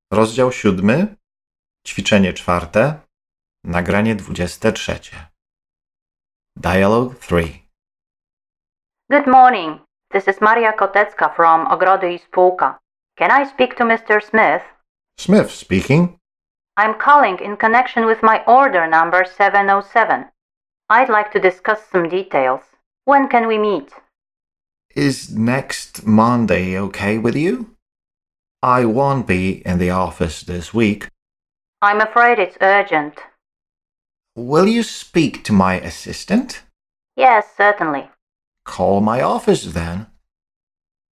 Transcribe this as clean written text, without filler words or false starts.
Rozdział 7, ćwiczenie 4, nagranie 23. Dialogue 3. Good morning. This is Maria Kotecka from Ogrody i Spółka. Can I speak to Mr. Smith? Smith speaking. I'm calling in connection with my order number 707. I'd like to discuss some details. When can we meet? Is next Monday okay with you? I won't be in the office this week. I'm afraid it's urgent. Will you speak to my assistant? Yes, certainly. Call my office then.